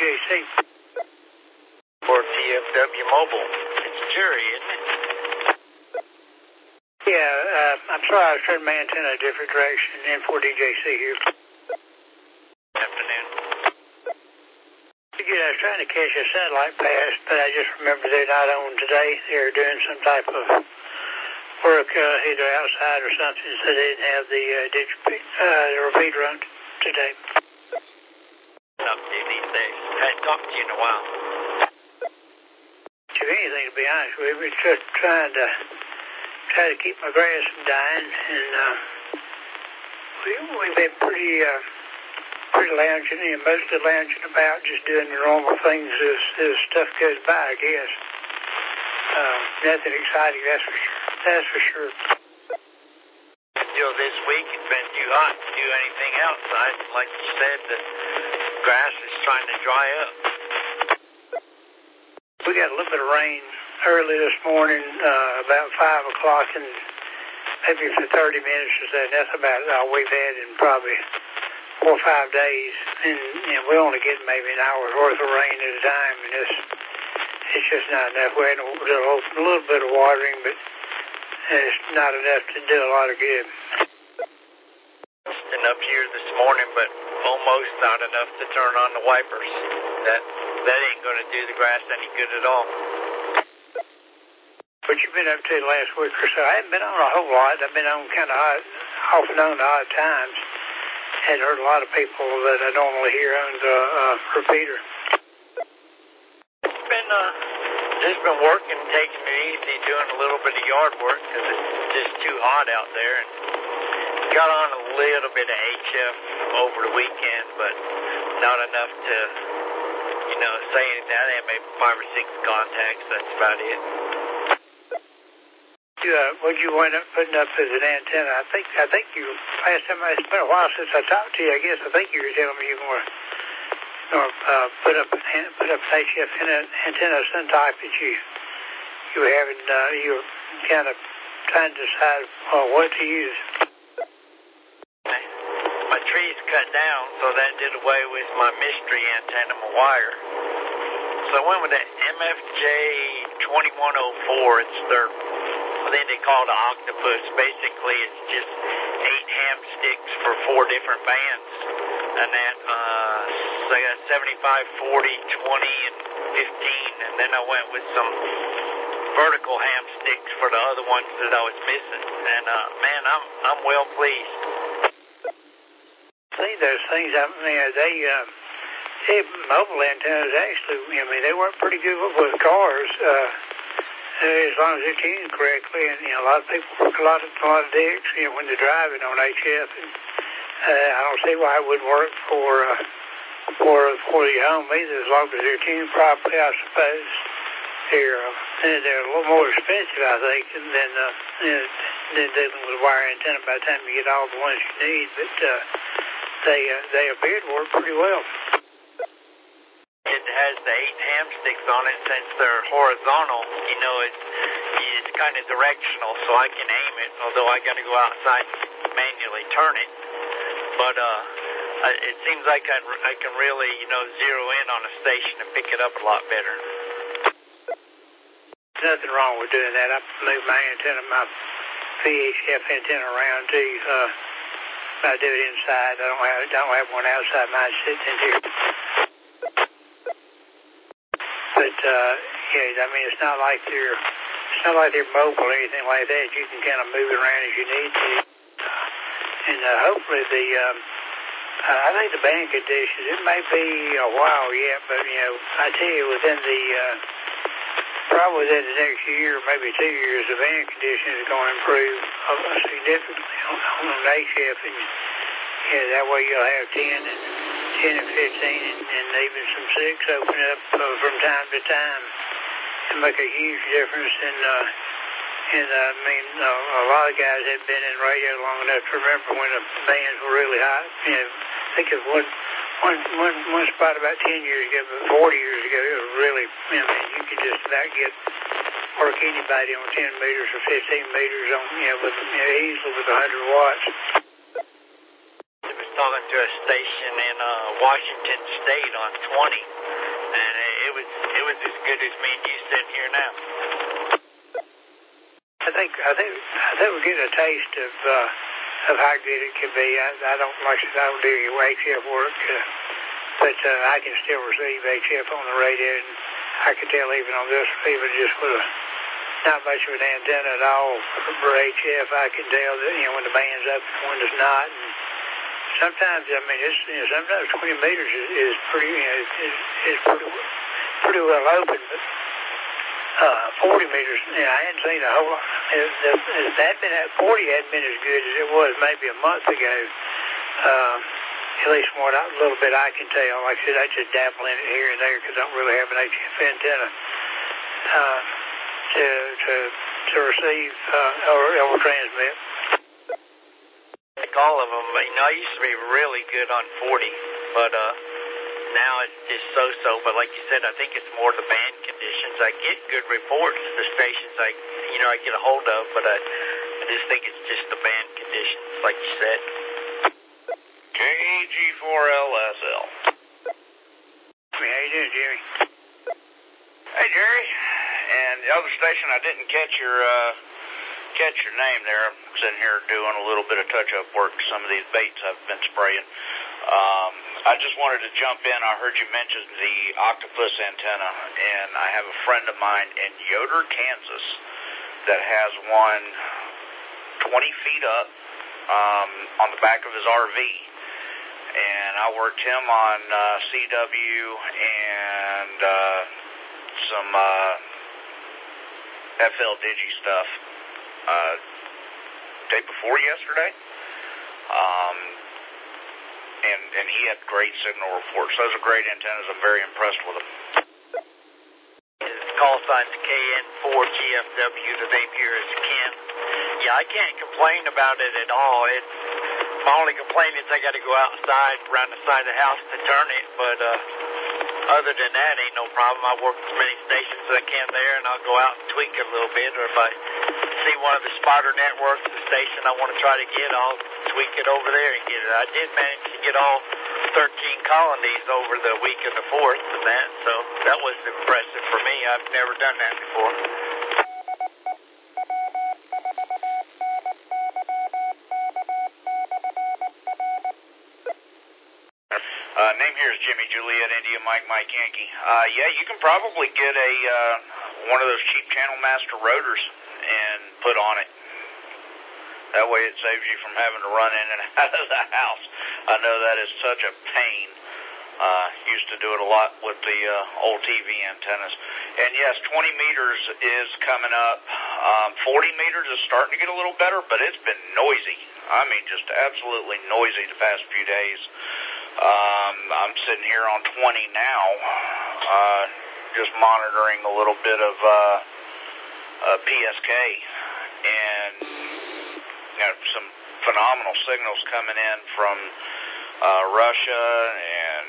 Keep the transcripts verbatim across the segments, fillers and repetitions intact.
J C. For T F W Mobile. It's Jerry, isn't it? Yeah, uh, I'm sorry I was turning my antenna a different direction. N four D J C here. Afternoon. Good, I was trying to catch a satellite pass, but I just remembered they're not on today. They're doing some type of work uh, either outside or something, so they didn't have the uh, digital, uh, the repeater on today. Up to you these days. Hadn't talked to you in a while. If anything, to be honest with you, we're just trying to try to keep my grass from dying, and uh, we, we've been pretty, uh, pretty lounging, and mostly lounging about, just doing the normal things as, as stuff goes by, I guess. Uh, nothing exciting, that's for sure. That's for sure. Until this week, it's been too hot to do anything outside. Like you said, the grass is trying to dry up. We got a little bit of rain early this morning, uh, about five o'clock, and maybe for thirty minutes or so. That's about all we've had in probably four or five days. And, and we only get maybe an hour's worth of rain at a time, and it's, it's just not enough. We had a little, a little bit of watering, but it's not enough to do a lot of good. Been up here this morning, but almost not enough to turn on the wipers. That that ain't going to do the grass any good at all. What you been up to the last week or so? I haven't been on a whole lot. I've been on kind of odd, off and on at odd times. Hadn't heard a lot of people that I normally hear on the uh, repeater. It's been uh, just been working, taking it easy, doing a little bit of yard work because it's just too hot out there. And got on a little bit of H F over the weekend, but not enough to, you know, say anything. I think maybe five or six contacts. That's about it. You, uh, what you wind up putting up as an antenna? I think I think you last time I, it's been a while since I talked to you. I guess I think you were telling me you were going to uh, put up an put up an H F antenna of some type that you you were having. Uh, you were kind of trying to decide uh, what to use. My tree's cut down, so that did away with my mystery antenna, my wire. So I went with the M F J twenty-one oh four. It's their, I think they call it an octopus. Basically, it's just eight ham sticks for four different bands. And that, uh, so I got seventy-five, forty, twenty, and fifteen. And then I went with some vertical ham sticks for the other ones that I was missing. And, uh, man, I'm, I'm well pleased. See those things, I mean, they, uh, they mobile antennas actually, I mean, they work pretty good with cars, uh, as long as they're tuned correctly. And, you know, a lot of people work a lot of, a lot of dicks, you know, when they're driving on H F. And, uh, I don't see why it wouldn't work for, uh, for, for your home either, as long as they're tuned properly, I suppose. They're, uh, they're a little more expensive, I think, than, uh, you know, than dealing with a wire antenna by the time you get all the ones you need. But, uh, They uh, they appear to work pretty well. It has the eight ham sticks on it. Since they're horizontal, you know, it's it's kind of directional, so I can aim it. Although I got to go outside and manually turn it. But uh, it seems like I I can really, you know, zero in on a station and pick it up a lot better. There's nothing wrong with doing that. I moved my antenna, my V H F antenna around too. Uh, I do it inside. I don't have, don't have one outside. Mine sits in here. But, uh, yeah, I mean, it's not like they're, it's not like they're mobile or anything like that. You can kind of move it around as you need to. And, uh, hopefully the, um, uh, I think the band conditions, it may be a while yet, but, you know, I tell you, within the, uh, probably within the next year, maybe two years, the band conditions are going to improve uh, significantly on, on H F, and yeah, that way you'll have ten and ten and fifteen, and, and even some six open up uh, from time to time, and make a huge difference. And uh, and uh, I mean, uh, a lot of guys have been in radio long enough to remember when the bands were really hot. You know, I think of one. One, one, one spot about ten years ago, but forty years ago, it was really, I mean, you could just about get, work anybody on ten meters or fifteen meters on, you know, with, you know, easily with one hundred watts. I was talking to a station in uh, Washington State on twenty, was as good as me and you sitting here now. I think I think I think we're getting a taste of uh, of how good it can be. I, I don't like I said, I don't do your H F work, uh, but uh, I can still receive H F on the radio, and I can tell even on this receiver just with a, not much of an antenna at all for H F. I can tell that you know when the band's up and when it's not. And sometimes I mean it's you know sometimes twenty meters is, is pretty you know is, is pretty pretty well open, but. Uh, forty meters, you know, I hadn't seen a whole lot. It, it, it had been, forty hadn't been as good as it was maybe a month ago. Uh, at least from what I, a little bit I can tell. Like I said, I just dabble in it here and there because I don't really have an H F antenna uh, to to to receive uh, or, or transmit. Like all of them, you know, I used to be really good on forty, but uh. now it's just so-so, but like you said, I think it's more the band conditions. I get good reports, the stations I, you know, I get a hold of, but I, I just think it's just the band conditions, like you said. K G four L S L. How you doing, Jerry? Hey, Jerry. And the other station, I didn't catch your, uh, catch your name there. I'm sitting here doing a little bit of touch-up work to some of these baits I've been spraying. Um, I just wanted to jump in. I heard you mention the octopus antenna, and I have a friend of mine in Yoder, Kansas, that has one twenty feet up um, on the back of his R V. And I worked him on uh, C W and uh, some uh, F L Digi stuff uh, day before yesterday. Um... And, and he had great signal reports. Those are great antennas. I'm very impressed with them. His call sign's K N four G F W. The name here is Ken. Yeah, I can't complain about it at all. It's, my only complaint is I got to go outside around the side of the house to turn it. But uh, other than that, ain't no problem. I work as many stations as I can there, and I'll go out and tweak it a little bit. Or if I see one of the spotter networks, the station I want to try to get, I'll tweak it over there and get it. I did manage to get all thirteen colonies over the week of the fourth and that, so that was impressive for me. I've never done that before. Uh, name here is Jimmy Juliet India Mike Mike Yankee. Uh, yeah, you can probably get a uh, one of those cheap Channel Master rotors and put on it. That way it saves you from having to run in and out of the house. I know that is such a pain. Uh, used to do it a lot with the uh, old T V antennas. And yes, twenty meters is coming up. Um, forty meters is starting to get a little better, but it's been noisy. I mean, just absolutely noisy the past few days. Um, I'm sitting here on twenty now, uh, just monitoring a little bit of uh, uh, P S K. And got some phenomenal signals coming in from uh, Russia and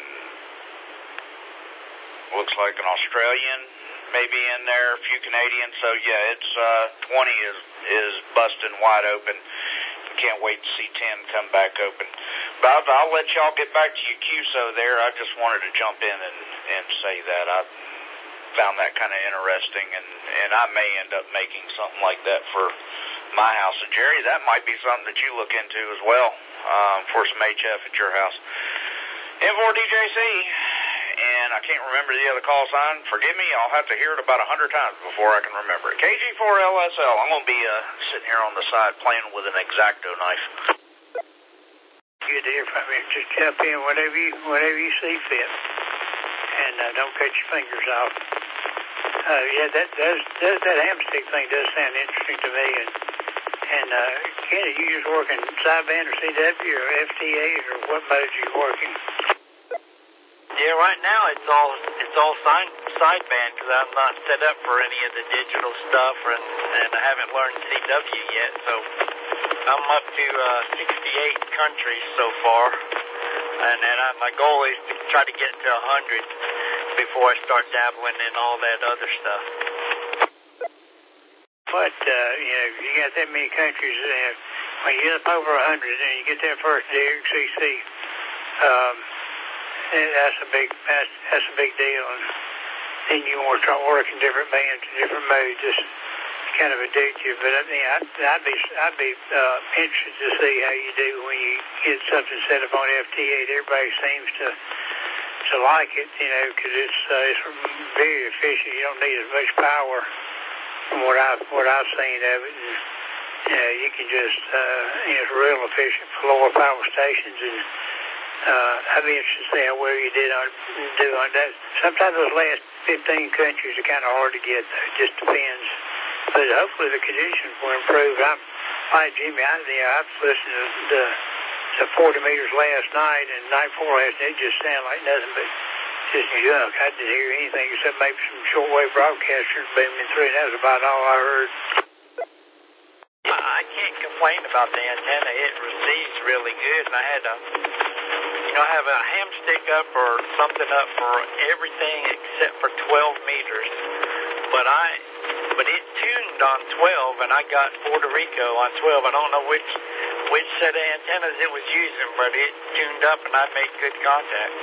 looks like an Australian maybe in there, a few Canadians. So yeah, it's uh, twenty is is busting wide open. Can't wait to see ten come back open. But I'll, I'll let y'all get back to your Q S O there. I just wanted to jump in and, and say that. I found that kind of interesting, and, and I may end up making something like that for my house. And Jerry, that might be something that you look into as well, um, for some H F at your house. M four D J C, and I can't remember the other call sign. Forgive me, I'll have to hear it about a hundred times before I can remember it. K G four L S L. I'm going to be uh, sitting here on the side playing with an X-Acto knife. Good to hear from you. Just jump in whenever you, whenever you see fit. And uh, don't cut your fingers off. Uh, yeah, that does, does that hamstick thing does sound interesting to me. And and uh, Ken, are you just working sideband or C W or F T As or what mode are you working? Yeah, right now it's all it's all side sideband because I'm not set up for any of the digital stuff, and and I haven't learned C W yet. So I'm up to uh, sixty-eight countries so far, and and I, my goal is to try to get to one hundred before I start dabbling in all that other stuff. But, uh, you know, you got that many countries, uh, when you get up over one hundred and you get that first D X C C, um, that's a big, that's, that's a big deal. And, then you want to start working different bands and different modes. It's kind of addictive. But I mean, I'd, I'd be I'd be uh, interested to see how you do when you get something set up on F T eight. Everybody seems to to like it, you know, because it's uh, it's very efficient. You don't need as much power from what I what I've seen of it. And, you know, you can just uh, you know, it's real efficient for lower power stations. And uh, I'd be interested to see how well you did on do on that. Sometimes those last fifteen countries are kind of hard to get, though. It just depends. But hopefully the conditions will improve. I'm like Jimmy. I, you know, I've listened to the to forty meters last night and night before last night. It just sounded like nothing but just junk. I didn't hear anything except maybe some shortwave broadcasters booming through. That was about all I heard. I can't complain about the antenna. It receives really good, and I had a, you know, I have a ham stick up or something up for everything except for twelve meters. But I, but it tuned on twelve, and I got Puerto Rico on twelve. I don't know which which set of antennas it was using, but it tuned up, and I made good contact.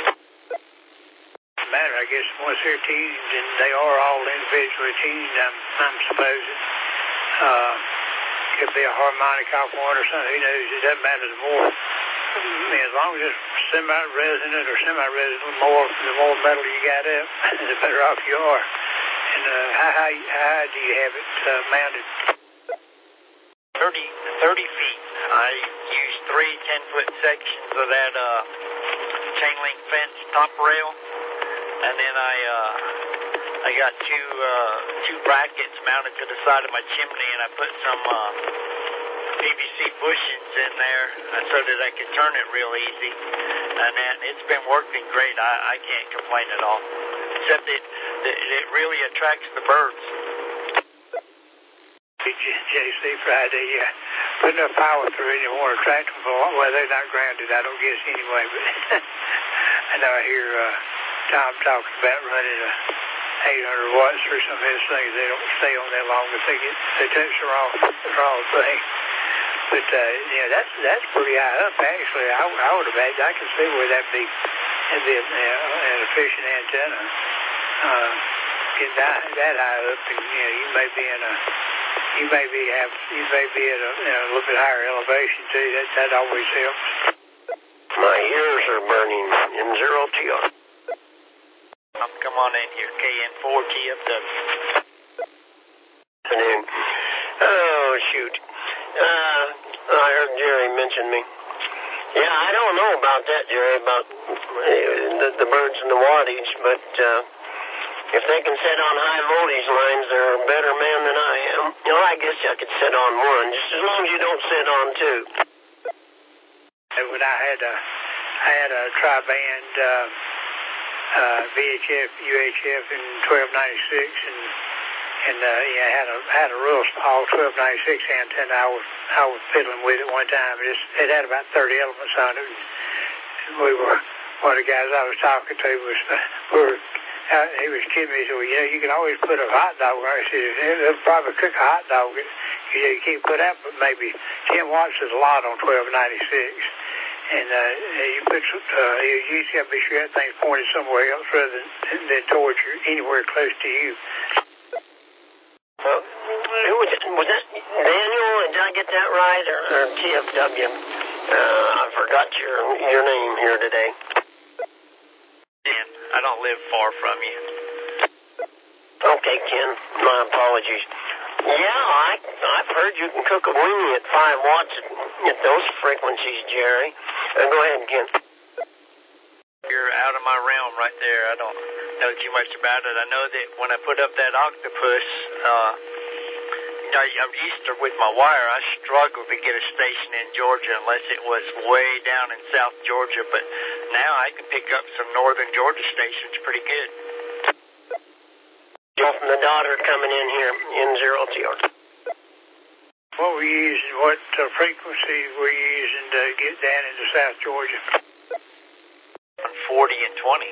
Matter, I guess once they're tuned, and they are all individually tuned, I'm, I'm supposing. Uh, could be a harmonic off one or something. Who knows? It doesn't matter. The more, I mean, as long as it's semi-resonant or semi-resonant, more the more metal you got up, the better off you are. And uh, how high, how high do you have it uh, mounted? thirty, thirty feet. I used three ten-foot sections of that uh, chain link fence top rail, and then I uh, I got two uh, two brackets mounted to the side of my chimney, and I put some uh, P V C bushings in there so that I could turn it real easy. And then it's been working great. I, I can't complain at all. Except it, it, it really attracts the birds. J C Friday, yeah. Put enough power through it, you won't attract them for long. Well, they're not grounded, I don't guess, anyway. But I know I hear uh, Tom talking about running a eight hundred watts or some of his things. They don't stay on that long if they get, they touch the wrong, the wrong thing. But, uh, yeah, that's that's pretty high up, actually. I, I would imagine, I can see where that'd be, that'd be a, an efficient antenna. Uh, get that, that high up, and, you know, you may be in a, you may be have, you may be at a, you know, a little bit higher elevation, too. That, that always helps. My ears are burning in zero T R. Um, come on in here, K N four T F W. Afternoon. Oh, shoot. Uh, I heard Jerry mention me. Yeah, I don't know about that, Jerry, about the, the birds and the wattage, but uh, if they can set on high voltage lines, they're a better man than I am. You know, I guess I could set on one, just as long as you don't set on two. When I had a, I had a tri-band uh, uh, V H F, U H F in twelve ninety-six, and and uh, yeah, I had a had a real small twelve ninety-six antenna. I was I was fiddling with it one time. It, just, it had about thirty elements on it. And we were one of the guys I was talking to was uh, we were. Uh, he was kidding me. He said, well, you know, you can always put a hot dog on it. He said, they'll probably cook a hot dog. You know, you can't put out but maybe ten watts is a lot on twelve ninety-six. And uh, you put, uh, you just got to be sure that thing's pointed somewhere else rather than, than towards you, anywhere close to you. Well, who was, it, was that Daniel? Did I get that right? Or, or T F W? Uh, I forgot your your name here today. Dan, I don't live far from you. Okay, Ken. My apologies. Yeah, I, I've heard you can cook a weenie at five watts at, at those frequencies, Jerry. Uh, go ahead, Ken. You're out of my realm right there. I don't know too much about it. I know that when I put up that octopus, uh, you know, I'm used to with my wire, I struggled to get a station in Georgia unless it was way down in South Georgia. But now I can pick up some northern Georgia stations pretty good. From the daughter coming in here in zero T R. What were you using? What uh, frequencies were you using to get down into South Georgia? forty and twenty.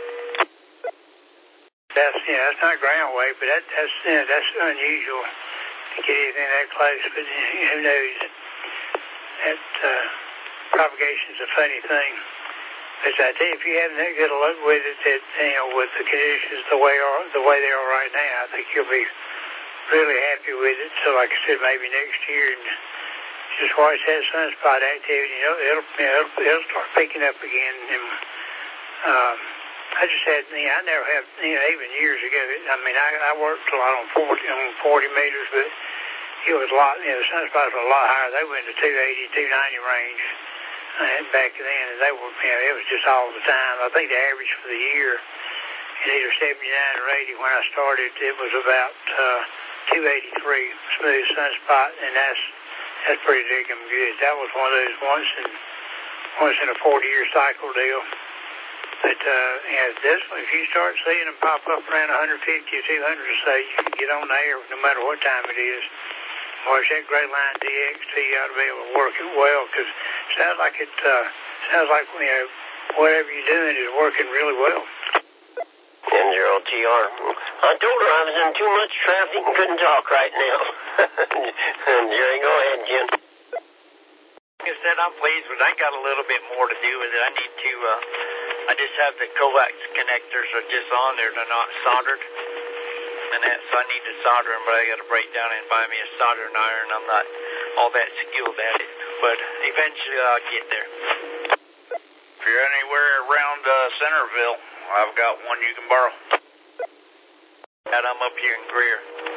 That's yeah, that's not ground wave, but that, that's yeah, that's unusual to get anything that close. But who knows? That uh, propagation's a funny thing. But I tell you, if you haven't that good a look with it, that, you know, with the conditions the way are the way they are right now, I think you'll be really happy with it. So, like I said, maybe next year, and just watch that sunspot activity. You know, it'll you know, it'll, it'll start picking up again. And um, I just had, you know, I never have, you know, even years ago. I mean, I, I worked a lot on forty on forty meters, but it was a lot. You know, the sunspots were a lot higher. They went to two eighty, two ninety range. And back then, and they were, you know, it was just all the time. I think the average for the year in either seventy-nine or eighty when I started, it was about uh, two eighty-three smooth sunspot, and that's that's pretty digging good. That was one of those once in once in a forty-year cycle deal. But uh, yeah, this one, if you start seeing them pop up around one fifty or two hundred or so, you can get on there no matter what time it is. Watch that Gray Line D X T, you ought to be able to work it well, because it sounds like it, uh, sounds like, you know, whatever you're doing is working really well. N zero T R. I told her I was in too much traffic and couldn't talk right now. Jerry, go ahead, Jim. Like I said, I'm pleased with it. I got a little bit more to do with it. I need to, uh, I just have the coax connectors are just on there. They're not soldered. And that, so I need to solder them, but I got to break down and buy me a soldering iron. I'm not all that skilled at it, but eventually I'll get there. If you're anywhere around uh, Centerville, I've got one you can borrow. And I'm up here in Greer.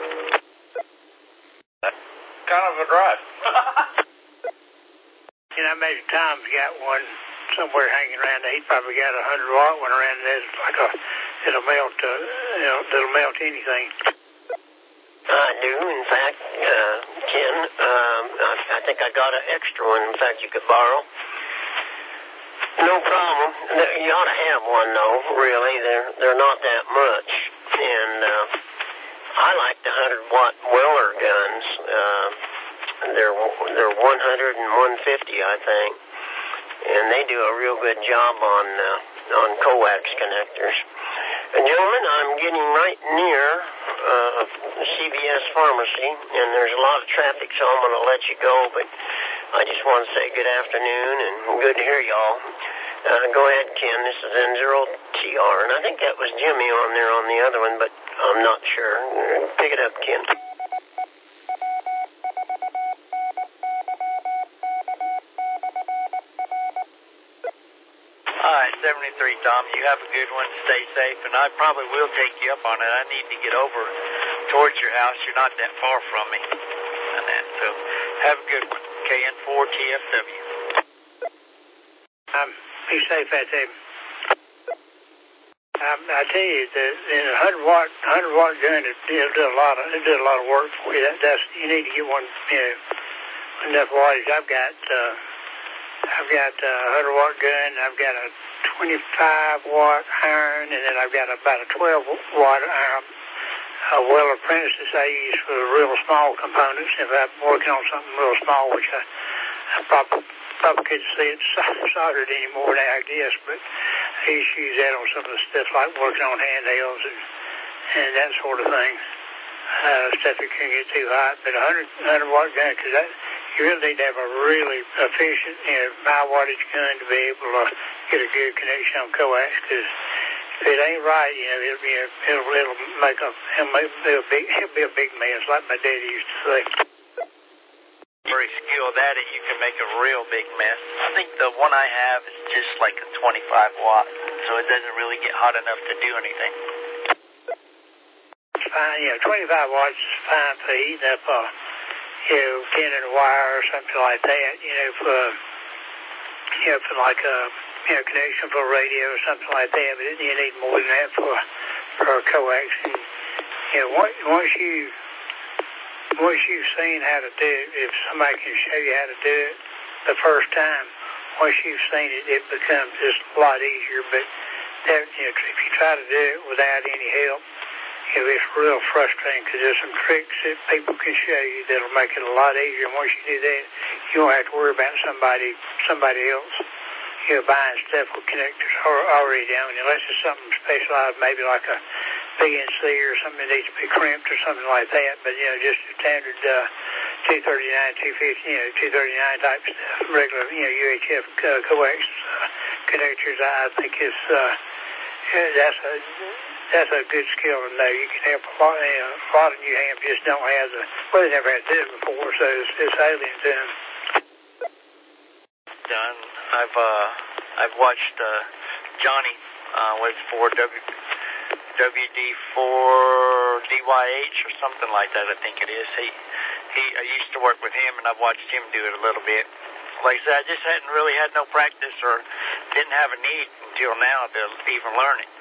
Kind of a drive. You know, maybe Tom's got one somewhere hanging around there. He probably got a hundred watt one around there. It's like a, it'll melt, uh, you know, it'll melt anything. I do, in fact, uh, Ken. Um, I, I think I got an extra one. In fact, you could borrow. No problem. You ought to have one, though. Really, they're they're not that much, and uh, I like the hundred watt Weller guns. Uh, they're they're one hundred and one fifty, I think. And they do a real good job on uh, on coax connectors. And gentlemen, I'm getting right near uh, C V S Pharmacy, and there's a lot of traffic, so I'm going to let you go. But I just want to say good afternoon and good to hear y'all. Uh, go ahead, Ken. This is N zero T R, and I think that was Jimmy on there on the other one, but I'm not sure. Pick it up, Ken. All right, seventy-three, Tom. You have a good one. Stay safe, and I probably will take you up on it. I need to get over towards your house. You're not that far from me. And that, so have a good one. K N four T F W. Um, be safe out there. Um, I tell you, the, the one hundred watt, one hundred watt gun, it, it'll do a lot of, it did a lot of work for you. That, that's, you need to get one, you know, enough wattage. I've got, uh, I've got a one hundred watt gun, I've got a twenty-five watt iron, and then I've got about a twelve watt iron, a Weller Apprentice I use for real small components. If I'm working on something real small, which I, I probably, probably couldn't see it soldered anymore now, I guess, but I used to use that on some of the stuff like working on handhelds and, and that sort of thing. Uh, stuff that can get too hot, but a one hundred watt gun, because that, you really need to have a really efficient, you know, high wattage gun to be able to get a good connection on coax, because if it ain't right, you know, it'll, be a, it'll, it'll make a, it'll make, it'll be, it'll be a big mess, like my daddy used to say. Very skilled at it, you can make a real big mess. I think the one I have is just like a twenty-five watt, so it doesn't really get hot enough to do anything. It's fine, you know, twenty-five watts is fine for heating up a, you know, tendon wire or something like that, you know, for, you know, for like a, you know, connection for a radio or something like that, but you need more than that for, for a coax. And, you know, once you, once you've seen how to do it, if somebody can show you how to do it the first time, once you've seen it, it becomes just a lot easier. But that, you know, if you try to do it without any help, you know, it's real frustrating, because there's some tricks that people can show you that'll make it a lot easier. And once you do that, you don't have to worry about somebody, somebody else, you know, buying stuff with connectors already down, unless it's something specialized, maybe like a B N C or something that needs to be crimped or something like that. But, you know, just standard uh, two thirty-nine, two fifty, you know, two thirty-nine type stuff, regular, you know, U H F uh, coax, uh, connectors, I think is uh, that's a that's a good skill to know. You can help a lot. You know, a lot of New Hams just don't have the well, they never had to do it before, so it's, it's alien to them. Done. I've uh, I've watched uh, Johnny uh, was for W W D four D Y H or something like that. I think it is. He he. I used to work with him, and I've watched him do it a little bit. Like I said, I just hadn't really had no practice or didn't have a need until now to even learn it.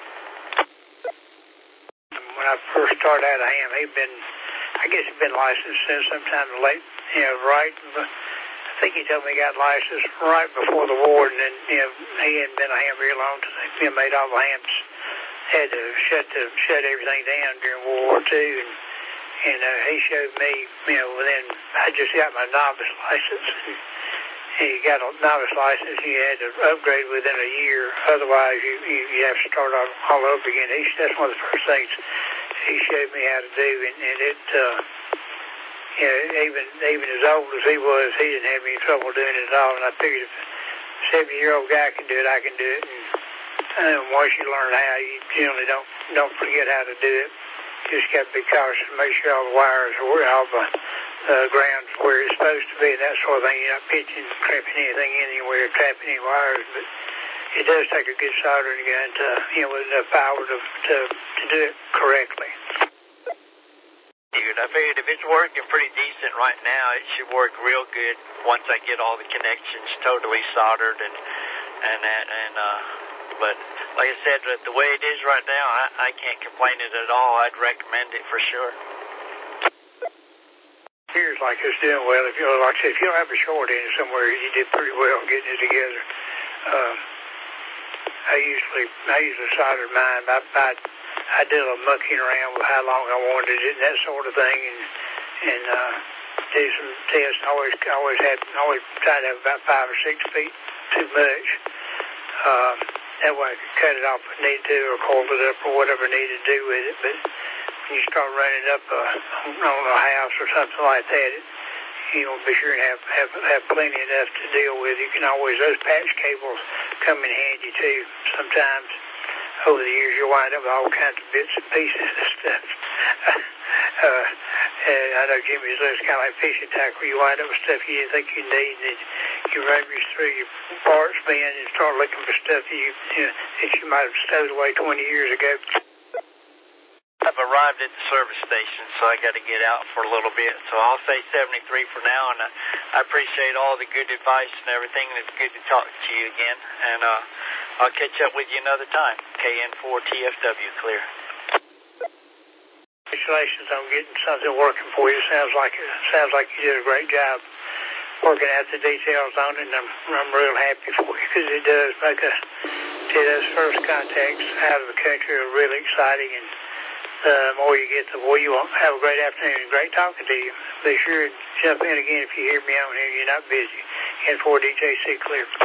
When I first started out of ham, he'd been, I guess he'd been licensed since sometime late, you know, right. I think he told me he got licensed right before the war, and then, you know, he hadn't been a ham very long until they you know, made all the hams, had to shut the, shut everything down during World War Two, and, and uh, he showed me, you know, within, I just got my novice license, and he got a novice license, you had to upgrade within a year, otherwise you, you, you have to start all, all over again. He, that's one of the first things he showed me how to do, and, and it, uh, you know, even even as old as he was, he didn't have any trouble doing it at all. And I figured if a seventy-year-old guy can do it, I can do it. And uh, once you learn how, you generally don't don't forget how to do it. You just got to be cautious and make sure all the wires are where all the uh, ground's where it's supposed to be, and that sort of thing. You're not pitching, trapping anything anywhere, trapping any wires, but it does take a good soldering gun to, you know, with enough power to to, to do it correctly. Dude, I figured if it's working pretty decent right now, it should work real good once I get all the connections totally soldered and and that and uh. But like I said, the way it is right now, I, I can't complain it at all. I'd recommend it for sure. Appears like it's doing well. If you like I said, if you don't have a short end somewhere, you did pretty well getting it together. Um, I usually I usually soldered mine. I I, I did a little mucking around with how long I wanted it and that sort of thing, and and uh, did some tests. I always always had always tried to have about five or six feet too much. Uh, that way I could cut it off if I needed to, or coil it up, or whatever I needed to do with it. But when you start running up a, on a house or something like that, it, you know, be sure to have, have have plenty enough to deal with. You can always, those patch cables come in handy too. Sometimes over the years you'll wind up with all kinds of bits and pieces and stuff. uh, and I know Jimmy's list kind of like fishing tackle. You wind up with stuff you didn't think you need, and you rummage through your parts bin and start looking for stuff that you, you know, that you might have stowed away twenty years ago. I've arrived at the service station, so I got to get out for a little bit. So I'll say seventy-three for now, and I, I appreciate all the good advice and everything. It's good to talk to you again, and uh, I'll catch up with you another time. K N four T F W, clear. Congratulations on getting something working for you. Sounds like it sounds like you did a great job working out the details on it, and I'm I'm real happy for you because it does make us see those first contacts out of the country are really exciting, and the more you get, the more you want. Have a great afternoon. Great talking to you. Be sure to jump in again if you hear me on here. You're not busy. N four D J C clear.